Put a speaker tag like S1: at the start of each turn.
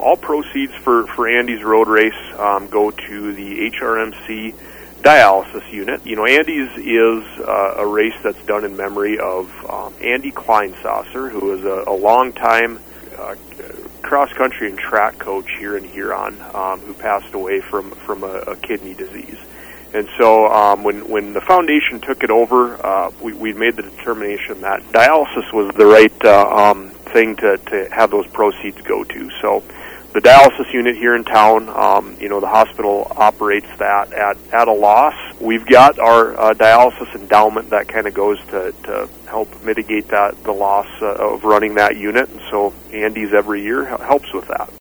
S1: all proceeds for Andy's road race go to the HRMC dialysis unit. You know, Andy's is a race that's done in memory of Andy Kleinsasser, who is a long-time cross-country and track coach here in Huron, who passed away from a kidney disease. And so when the foundation took it over, we made the determination that dialysis was the right thing to have those proceeds go to. So the dialysis unit here in town, the hospital operates that at a loss. We've got our dialysis endowment that kind of goes to help mitigate the loss of running that unit. And so Andy's every year helps with that.